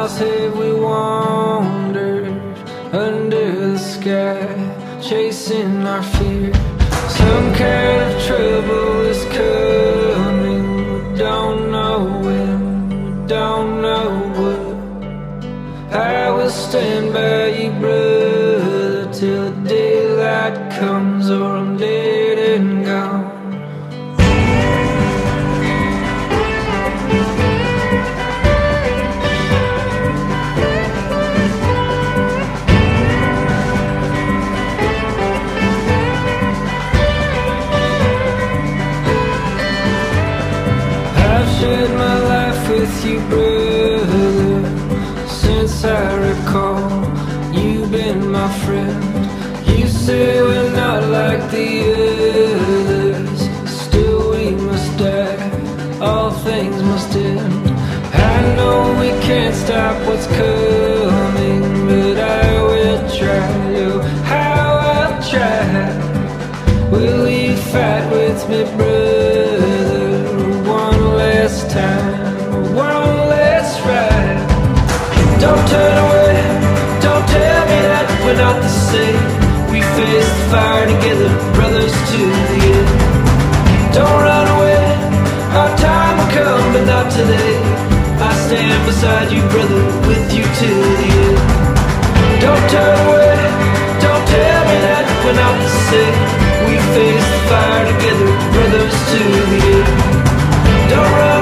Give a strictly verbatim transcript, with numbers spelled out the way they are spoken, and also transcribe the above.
miles have we wandered under the sky, chasing our fear. Some kind of trouble is coming, we don't know when, we don't know what. I will stand by you, brother, till the daylight comes, or I'm dead and gone. Shared my life with you, brother, since I recall. You've been my friend. You say we're not like the others, still we must die, all things must end. I know we can't stop what's coming, but I will try. Oh, how I'll try. Will you fight with me, brother? Last time, one last ride. Don't turn away, don't tell me that we're not the same. We face the fire together, brothers to the end. Don't run away, our time will come, but not today. I stand beside you, brother, with you to the end. Don't turn away, don't tell me that we're not the same. We face the fire together, brothers to the end. Don't run